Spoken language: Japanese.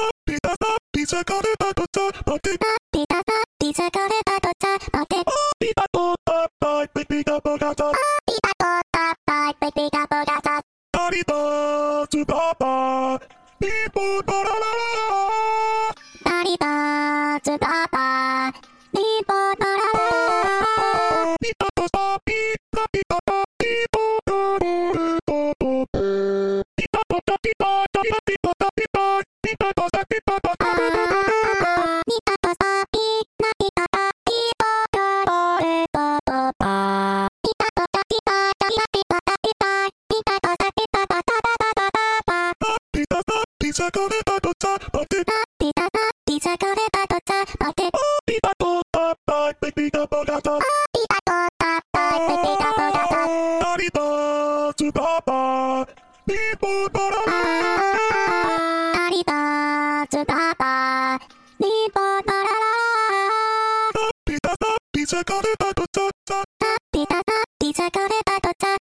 ピザカレパとチャパテピザカレパとチャパテピタコタパイピタポガタピタコタパイピタポガタパリバツパパピポパラララパリバツパパピポパララピタパパピタピタパピポパラポポピタポタピタピタピタピタピタパサピタパタピタパサピナピタパピポパレパパパピタパタピタピタピタピタピタパサピタパタパタパタパピタパピザカレパとチャパテピタパピザカレパとチャパテピタコタパイピタポガタピタコタパイピタポガタパリバツパパピポパララパリバツパパピポパララピタパピザカレパとチャチャピタパピザカレパとチャ